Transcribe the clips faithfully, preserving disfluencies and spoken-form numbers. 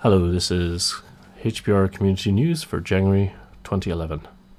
Hello, this is H P R Community News for January twenty eleven.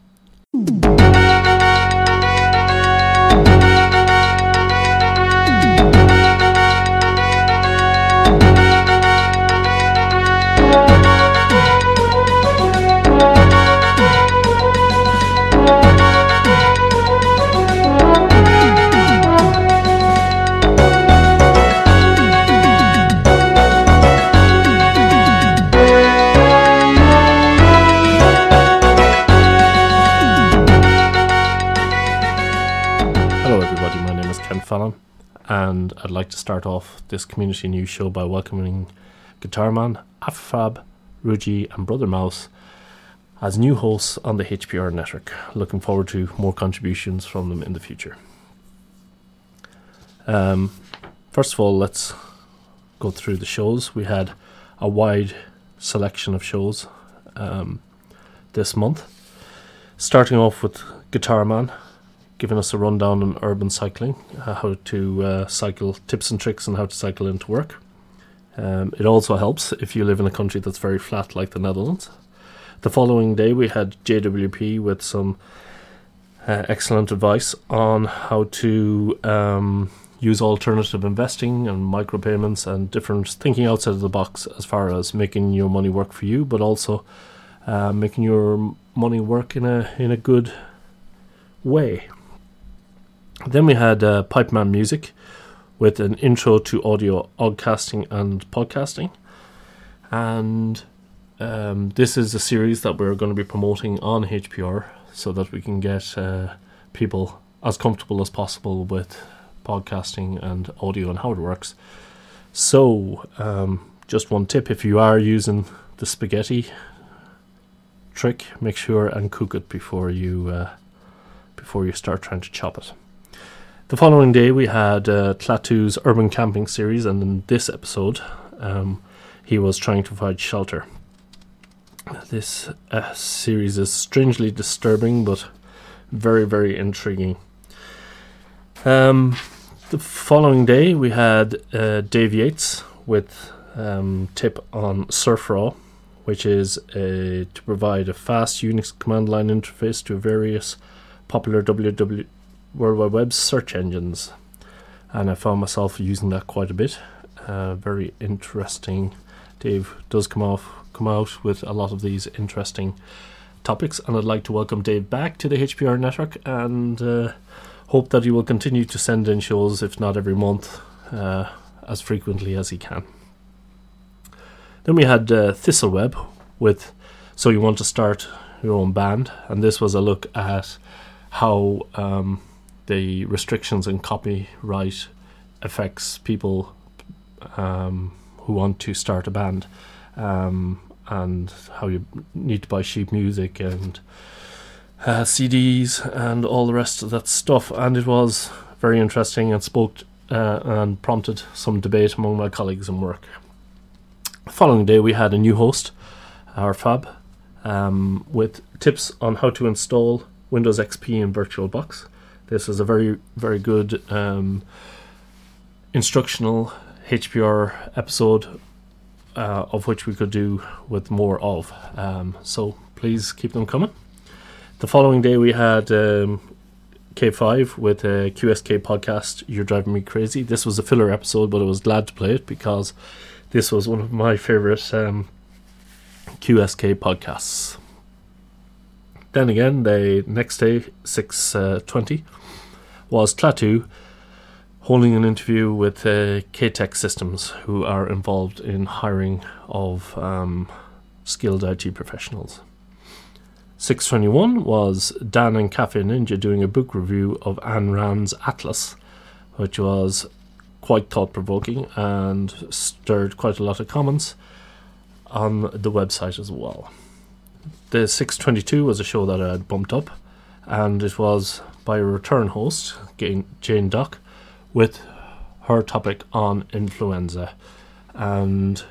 Fallon, and I'd like to start off this community news show by welcoming Guitarman, Afab, Ruji and Brother Mouse as new hosts on the H P R network. Looking forward to more contributions from them in the future. Um, first of all, let's go through the shows. We had a wide selection of shows um, this month, starting off with Guitarman, giving us a rundown on urban cycling, uh, how to uh, cycle, tips and tricks on how to cycle into work. Um, it also helps if you live in a country that's very flat like the Netherlands. The following day we had J W P with some uh, excellent advice on how to um, use alternative investing and micropayments and different thinking outside of the box as far as making your money work for you, but also uh, making your money work in a in a good way. Then we had uh, Pipeman Music with an intro to audio oddcasting and podcasting. And um, this is a series that we're going to be promoting on H P R so that we can get uh, people as comfortable as possible with podcasting and audio and how it works. So, um, just one tip, if you are using the spaghetti trick, make sure and cook it before you, uh, before you start trying to chop it. The following day we had uh, Tlatu's Urban Camping series, and in this episode um, he was trying to provide shelter. This uh, series is strangely disturbing but very very intriguing. Um, the following day we had uh, Dave Yates with um, tip on SurfRaw, which is a, to provide a fast Unix command line interface to various popular W W World Wide Web search engines, and I found myself using that quite a bit. Uh, very interesting. Dave does come off come out with a lot of these interesting topics, and I'd like to welcome Dave back to the H P R network and uh, hope that he will continue to send in shows, if not every month, uh, as frequently as he can. Then we had uh, Thistleweb with So You Want to Start Your Own Band, and this was a look at how um, the restrictions in copyright affects people um, who want to start a band, um, and how you need to buy sheet music and uh, C Ds and all the rest of that stuff. And it was very interesting and spoke uh, and prompted some debate among my colleagues in work. The following day we had a new host, our Fab, um, with tips on how to install Windows X P in VirtualBox. This is a very, very good um, instructional H P R episode, uh, of which we could do with more of. Um, so please keep them coming. The following day we had um, K five with a Q S K podcast, You're Driving Me Crazy. This was a filler episode, but I was glad to play it because this was one of my favourite um, Q S K podcasts. Then again, the next day, six twenty, was Tlatu holding an interview with uh, K-Tech Systems, who are involved in hiring of um, skilled I T professionals. six twenty-one was Dan and Cafe Ninja doing a book review of Ayn Rand's Atlas, which was quite thought-provoking and stirred quite a lot of comments on the website as well. The six twenty-two was a show that I had bumped up, and it was by a return host, Jane Dock, with her topic on influenza. And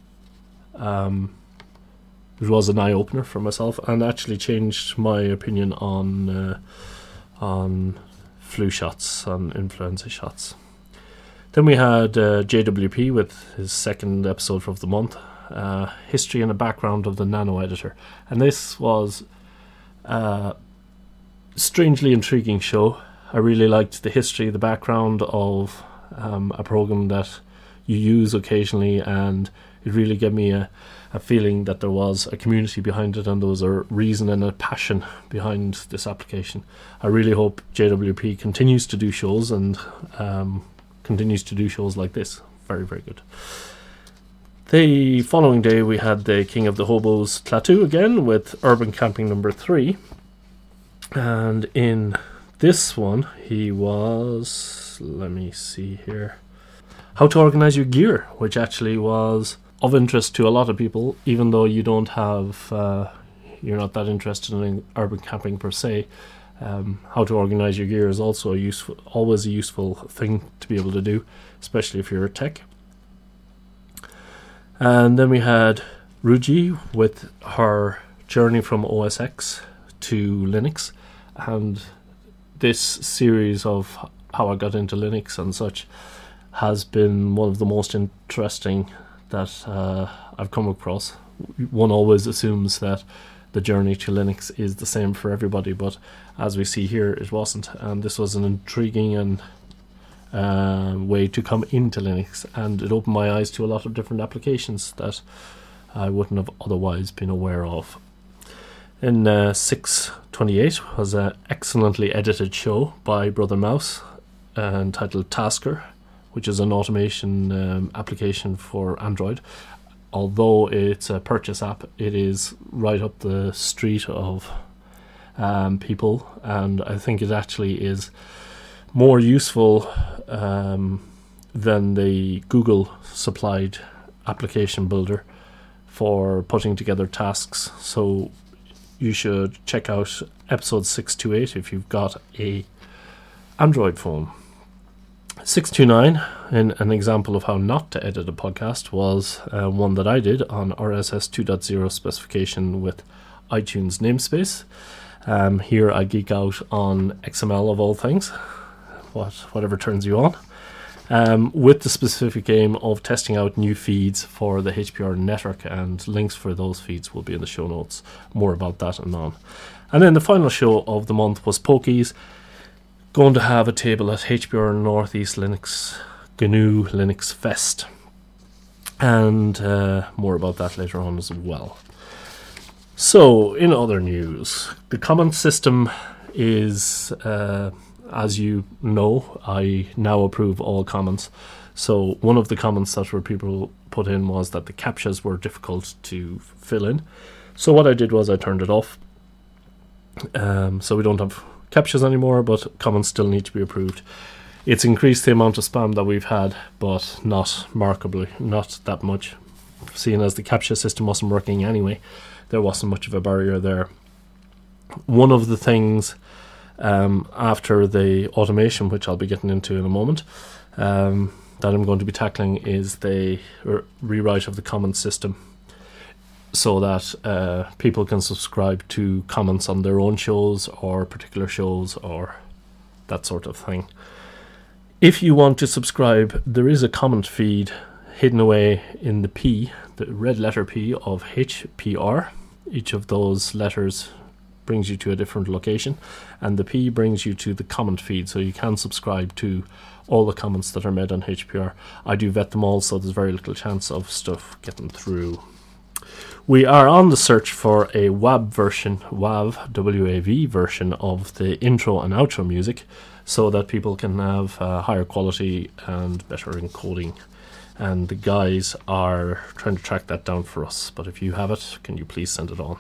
um, it was an eye-opener for myself and actually changed my opinion on uh, on flu shots, on influenza shots. Then we had uh, J W P with his second episode of the month, uh, history and a background of the Nano Editor. And this was a strangely intriguing show. I really liked the history, the background of um, a program that you use occasionally, and it really gave me a, a feeling that there was a community behind it and there was a reason and a passion behind this application. I really hope J W P continues to do shows and um, continues to do shows like this. Very, very good. The following day we had the King of the Hobos Klaatu again with Urban Camping number three. And in this one he was, let me see here, how to organize your gear, which actually was of interest to a lot of people, even though you don't have, uh, you're not that interested in urban camping per se. Um, how to organize your gear is also a useful, always a useful thing to be able to do, especially if you're a tech. And then we had Ruji with her journey from O S X to Linux, and this series of how I got into Linux and such has been one of the most interesting that uh, I've come across. One always assumes that the journey to Linux is the same for everybody, but as we see here, it wasn't. And this was an intriguing and uh, way to come into Linux, and it opened my eyes to a lot of different applications that I wouldn't have otherwise been aware of. In uh, six twenty-eight was an excellently edited show by Brother Mouse uh, entitled Tasker, which is an automation um, application for Android. Although it's a purchase app, it is right up the street of um, people, and I think it actually is more useful um, than the Google supplied application builder for putting together tasks. So you should check out episode six twenty-eight if you've got a Android phone. six twenty-nine, in an example of how not to edit a podcast, was uh, one that I did on R S S two point oh specification with iTunes namespace. Um, here I geek out on X M L of all things, what whatever turns you on, um, with the specific aim of testing out new feeds for the H P R network, and links for those feeds will be in the show notes. More about that anon. And then the final show of the month was Pokies, going to have a table at H P R Northeast Linux G N U Linux Fest, and uh, more about that later on as well. So, in other news, the comment system is, uh, as you know, I now approve all comments. So one of the comments that were people put in was that the captchas were difficult to fill in. So what I did was I turned it off. Um, so we don't have captchas anymore, but comments still need to be approved. It's increased the amount of spam that we've had, but not markedly, not that much. Seeing as the captcha system wasn't working anyway, there wasn't much of a barrier there. One of the things um, after the automation, which I'll be getting into in a moment, um, that I'm going to be tackling is the re- rewrite of the comment system, so that uh, people can subscribe to comments on their own shows or particular shows or that sort of thing. If you want to subscribe, there is a comment feed hidden away in the P, the red letter P of H P R. Each of those letters brings you to a different location, and the P brings you to the comment feed, so you can subscribe to all the comments that are made on H P R. I do vet them all, so there's very little chance of stuff getting through. We are on the search for a W A V version, W A V, W A V version of the intro and outro music, so that people can have uh, higher quality and better encoding. And the guys are trying to track that down for us, but if you have it, can you please send it on?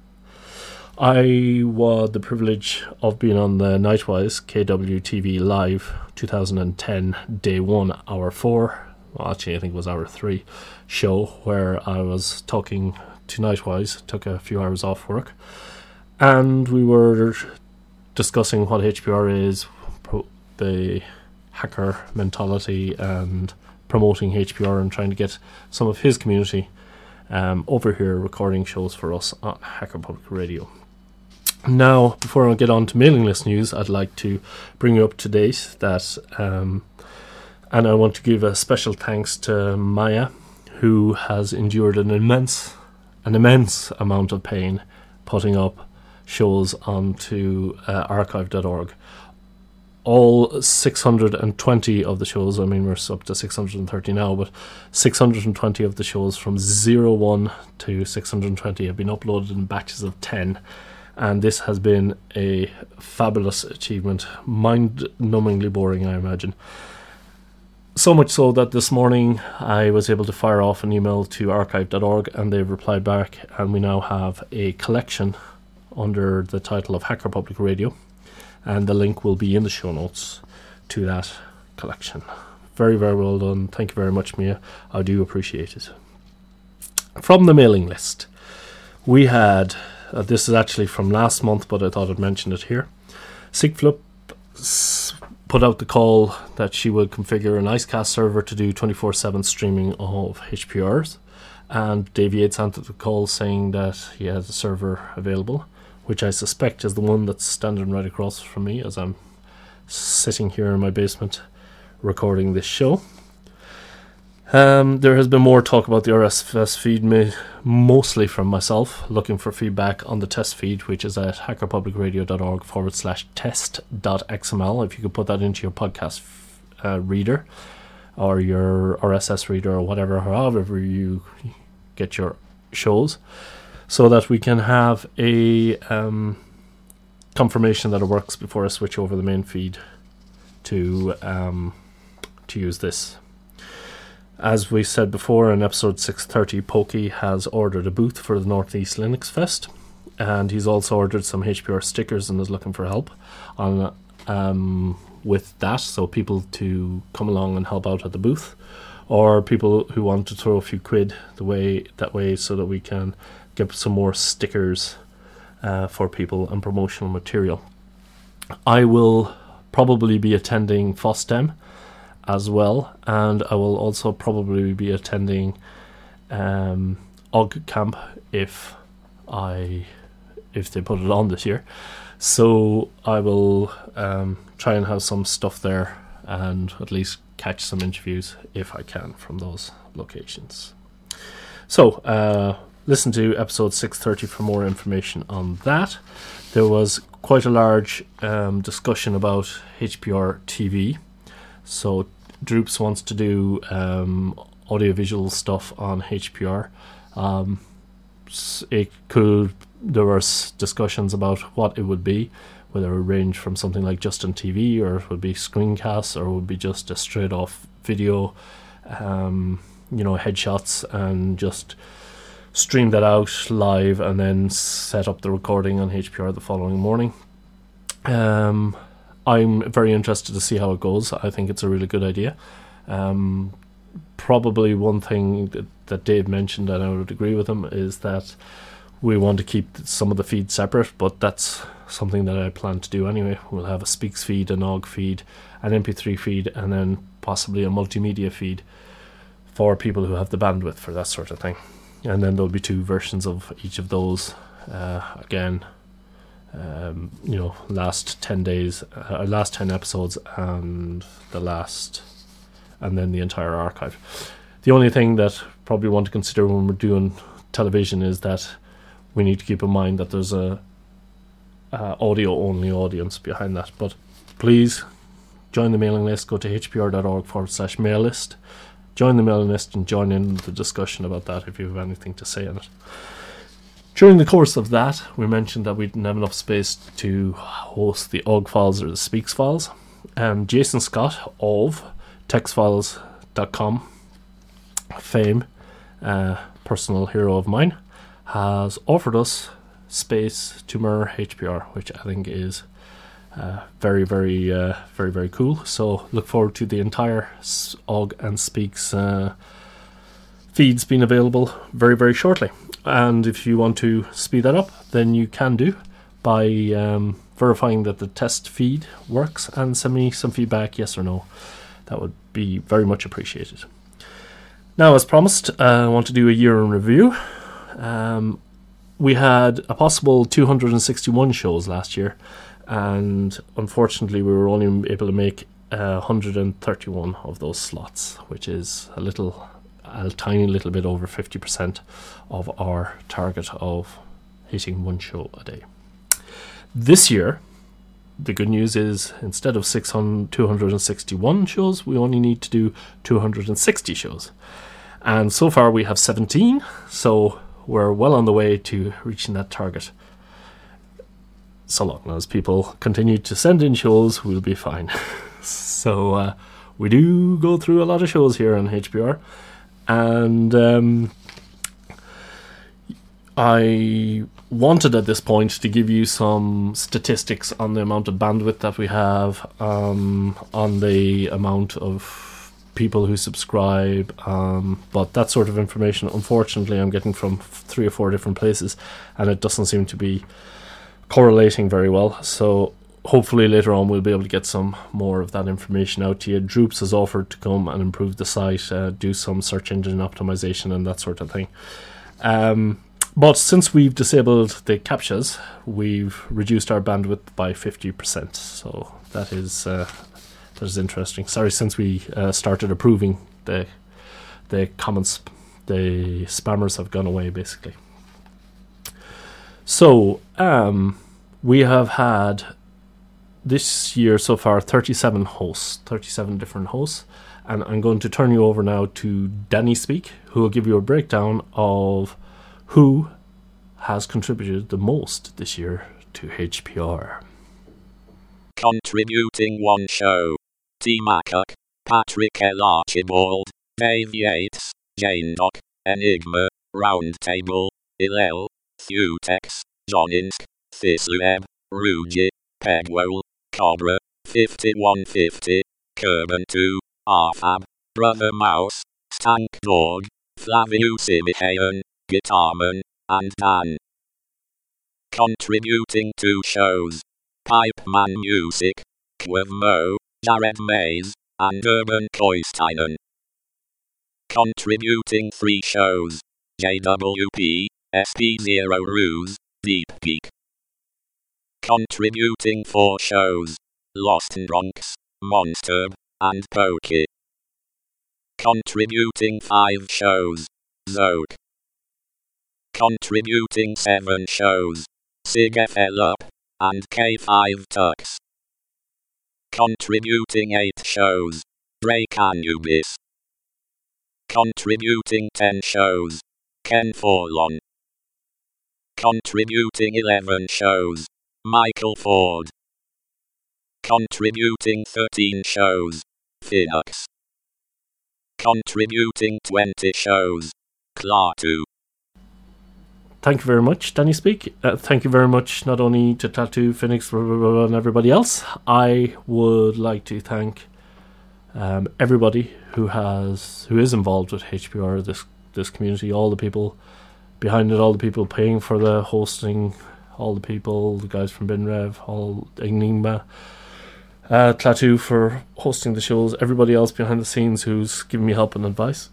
I had the privilege of being on the Nightwise K W T V Live twenty ten Day one, Hour four, well actually I think it was Hour three show, where I was talking to Nightwise, took a few hours off work, and we were discussing what H P R is, pro- the hacker mentality, and promoting H P R and trying to get some of his community um, over here recording shows for us on Hacker Public Radio. Now, before I get on to mailing list news, I'd like to bring you up to date that, um, and I want to give a special thanks to Maya, who has endured an immense, an immense amount of pain putting up shows onto uh, archive dot org. All six hundred twenty of the shows, I mean we're up to six hundred thirty now, but six hundred twenty of the shows from zero one to six hundred twenty have been uploaded in batches of ten, and this has been a fabulous achievement, mind-numbingly boring I imagine. So much so that this morning I was able to fire off an email to archive dot org and they've replied back, and we now have a collection under the title of Hacker Public Radio, and the link will be in the show notes to that collection. Very, very well done. Thank you very much, Mia. I do appreciate it. From the mailing list, we had, uh, this is actually from last month, but I thought I'd mention it here. Sigflip s- put out the call that she would configure an IceCast server to do twenty-four seven streaming of H P Rs, and Dave Yates answered the call saying that he has a server available, which I suspect is the one that's standing right across from me as I'm sitting here in my basement recording this show. Um, there has been more talk about the R S S feed, mostly from myself, looking for feedback on the test feed, which is at hackerpublicradio.org forward slash test dot xml. If you could put that into your podcast uh, reader or your R S S reader or whatever, however you get your shows, so that we can have a um, confirmation that it works before I switch over the main feed to um, to use this. As we said before in episode six thirty, Pokey has ordered a booth for the Northeast Linux Fest, and he's also ordered some H P R stickers and is looking for help on um, with that, so people to come along and help out at the booth, or people who want to throw a few quid the way that way so that we can get some more stickers uh, for people and promotional material. I will probably be attending FOSDEM as well, and I will also probably be attending um, O G Camp if I if they put it on this year. So I will um, try and have some stuff there and at least catch some interviews if I can from those locations. So uh, listen to episode six thirty for more information on that. There was quite a large um, discussion about H P R T V. So Droops wants to do um, audiovisual stuff on H P R. Um, it could there were discussions about what it would be, whether it would range from something like Justin T V, or it would be screencasts, or it would be just a straight off video, um, you know, headshots, and just stream that out live and then set up the recording on H P R the following morning. Um, I'm very interested to see how it goes. I think it's a really good idea. Um, probably one thing that, that Dave mentioned, and I would agree with him, is that we want to keep some of the feeds separate, but that's something that I plan to do anyway. We'll have a Speaks feed, an O G feed, an M P three feed, and then possibly a multimedia feed for people who have the bandwidth for that sort of thing. And then there'll be two versions of each of those. Uh, again, um, you know, last ten days, uh, last ten episodes, and the last, and then the entire archive. The only thing that probably want to consider when we're doing television is that we need to keep in mind that there's a uh, audio only audience behind that. But please join the mailing list. Go to hpr.org forward slash mail list. Join the mailing list and join in the discussion about that if you have anything to say on it. During the course of that, we mentioned that we didn't have enough space to host the O G files or the Speaks files. And Jason Scott of text files dot com fame, uh, personal hero of mine, has offered us space to mirror H P R, which I think is uh, very, very, uh, very, very cool. So look forward to the entire O G and Speaks uh, feeds being available very, very shortly. And if you want to speed that up, then you can do by um, verifying that the test feed works and send me some feedback, yes or no. That would be very much appreciated. Now, as promised, uh, I want to do a year in review. Um, we had a possible two hundred sixty-one shows last year, and unfortunately we were only able to make uh, one hundred thirty-one of those slots, which is a little a tiny little bit over fifty percent of our target of hitting one show a day. This year, the good news is instead of six hundred, two hundred sixty-one shows, we only need to do two hundred sixty shows. And so far we have seventeen, so we're well on the way to reaching that target. So long as people continue to send in shows, we'll be fine. So uh, we do go through a lot of shows here on H P R. And um, I wanted at this point to give you some statistics on the amount of bandwidth that we have, um, on the amount of people who subscribe, um, but that sort of information, unfortunately, I'm getting from three or four different places, and it doesn't seem to be correlating very well. So hopefully later on we'll be able to get some more of that information out to you. Droops has offered to come and improve the site, uh, do some search engine optimization and that sort of thing. Um, but since we've disabled the CAPTCHAs, we've reduced our bandwidth by fifty percent. So that is uh, that is interesting. Sorry, since we uh, started approving the the comments, the spammers have gone away basically. So um, we have had this year so far thirty-seven hosts, thirty-seven different hosts, and I'm going to turn you over now to Danny Speak, who will give you a breakdown of who has contributed the most this year to H P R. Contributing one show: T. Macac, Patrick L. Archibald, Dave Yates, Jane Doc, Enigma, Roundtable, Hillel, Thutex, Joninsk, Thislueb, Ruji, Pegwell, Cobra, fifty-one fifty, Kerban two, Arfab, Brother Mouse, Stank Dog, Flavius Imihayan, Guitarman, and Dan. Contributing two shows: Pipeman Music, Quavmo, Jared Mays, and Urban Koistinen. Contributing three shows: J W P, S P zero Ruse, Deep Geek. Contributing four shows: Lost Bronx, Monster, and Pokey. Contributing five shows: Zoke. Contributing seven shows: Sig F L Up, and K five Tux. Contributing eight shows: Drake Anubis. Contributing ten shows: Ken Forlon. Contributing eleven shows: Michael Ford. Contributing thirteen shows: Phoenix. Contributing twenty shows: Klaatu. Thank you very much, Danny Speak. Uh, thank you very much not only to Tattoo, Phoenix, blah, blah, blah, and everybody else. I would like to thank um, everybody who has who is involved with H P R, this this community, all the people behind it, all the people paying for the hosting, all the people, the guys from BinRev, all Enigma, uh, Tattoo for hosting the shows, everybody else behind the scenes who's giving me help and advice.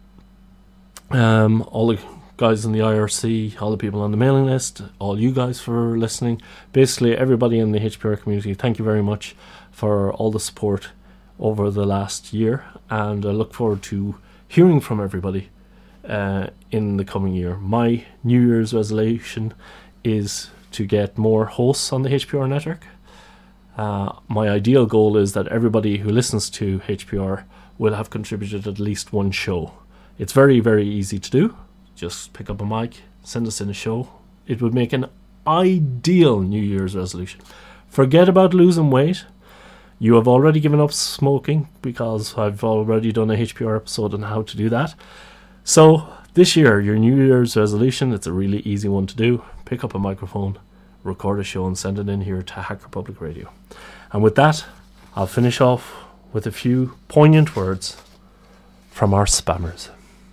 Um, all the guys in the I R C, all the people on the mailing list, all you guys for listening, basically everybody in the H P R community, thank you very much for all the support over the last year, and I look forward to hearing from everybody uh, in the coming year. My New Year's resolution is to get more hosts on the H P R network. Uh, my ideal goal is that everybody who listens to H P R will have contributed at least one show. It's very, very easy to do. Just pick up a mic, send us in a show. It would make an ideal New Year's resolution. Forget about losing weight. You have already given up smoking because I've already done a H P R episode on how to do that. So this year, your New Year's resolution, it's a really easy one to do. Pick up a microphone, record a show and send it in here to Hacker Public Radio. And with that, I'll finish off with a few poignant words from our spammers.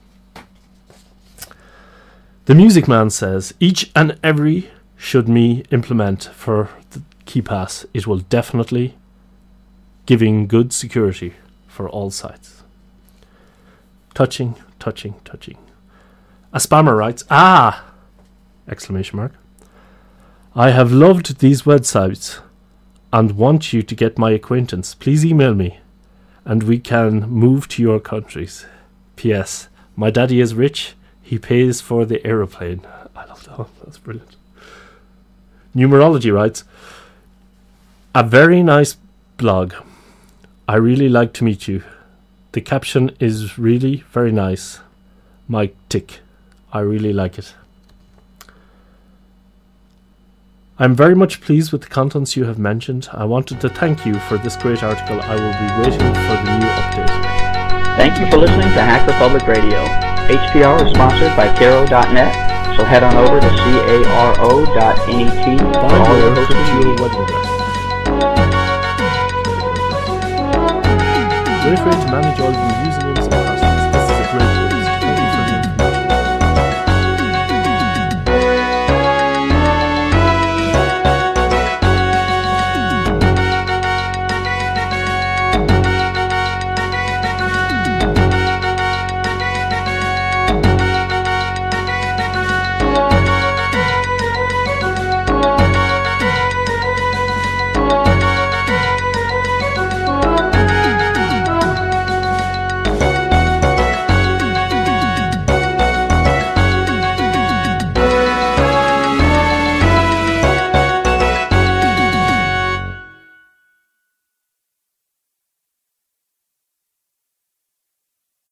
The Music Man says, each and every should me implement for the KeePass, it will definitely giving good security for all sites. Touching, touching, touching. A spammer writes, ah! Exclamation mark. I have loved these websites and want you to get my acquaintance. Please email me and we can move to your countries. P S. My daddy is rich. He pays for the aeroplane. I love that one. That's brilliant. Numerology writes, a very nice blog. I really like to meet you. The caption is really very nice. Mike Tick. I really like it. I'm very much pleased with the contents you have mentioned. I wanted to thank you for this great article. I will be waiting for the new update. Thank you for listening to Hacker Public Radio. H P R is sponsored by Caro dot net, so head on over to caro dot net for all your hosting needs. Great way to manage all your users.